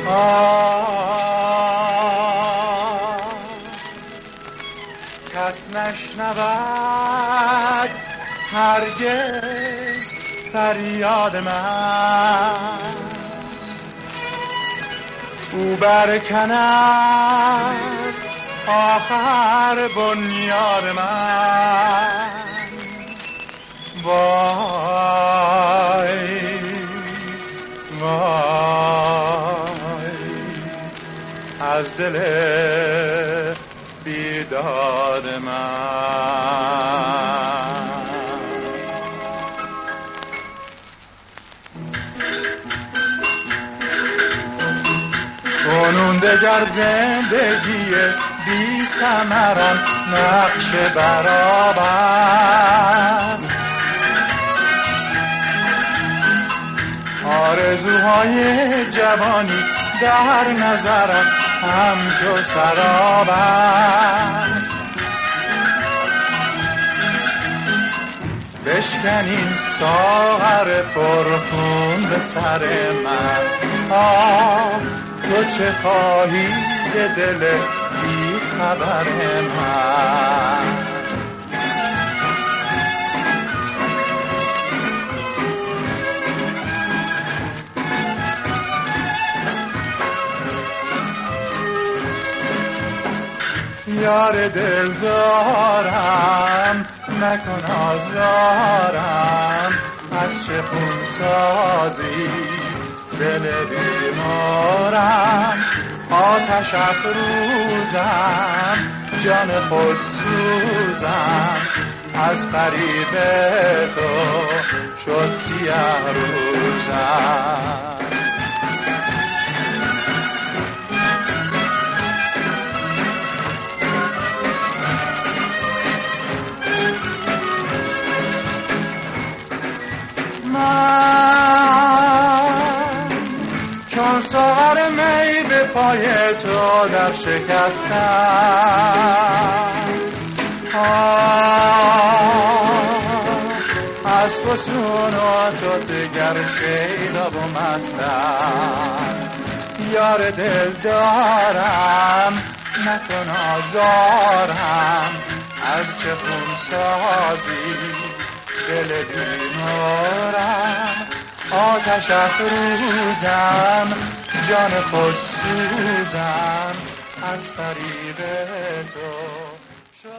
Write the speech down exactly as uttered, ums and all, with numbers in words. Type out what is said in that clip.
آه کس نشنود هرگز فریاد من، او برکند آخر بنیاد من. وای وای از دل بیداد من. کنون دگر زندگی بی ثمرم نقش برابر، آرزوهای جوانی در نظرم همچو سراب است. بشکنین ساغر پرخون به سر من، آه تو چه خواهی ز دل بی خبر من. یار دل دارم نکن آزارم، از چه خون سازی دل بیمارم. آتش افروزم جان خود سوزم، از فریب تو شد سیاه روزم. من چون ساغر می به پای تو در شکستم، از فسون و تو دگر شیدا و مستم. یار دل دارم نکن آزارم، از چه خون سازی دل بیمارم. آتش افروزم جان خود سوزم، از فریب تو